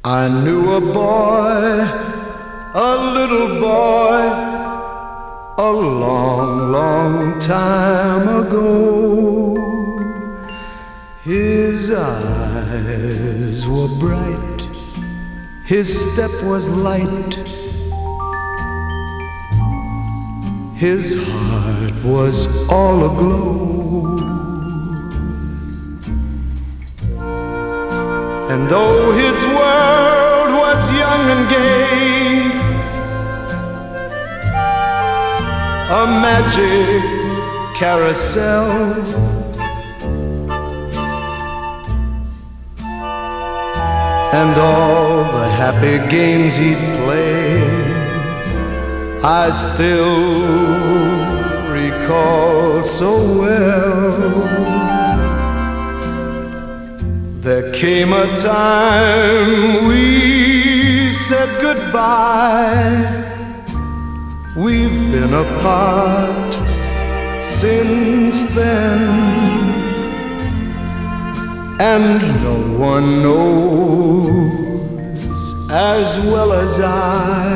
I knew a boy, a little boy, a long, long time ago. His eyes were bright, his step was light, his heart was all aglow. And though his world was young and gay, a magic carousel, and all the happy games he'd played, I still recall so well. There came a time we said goodbye. We've been apart since then, and no one knows as well as I,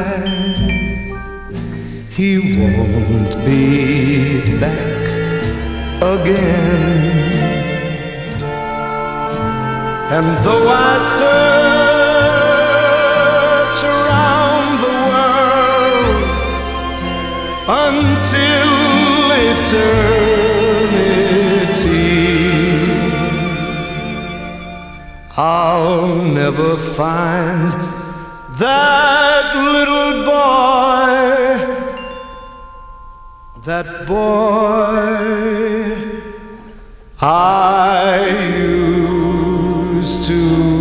he won't be back again. And though I search around the world until eternity, I'll never find that little boy, that boy I used to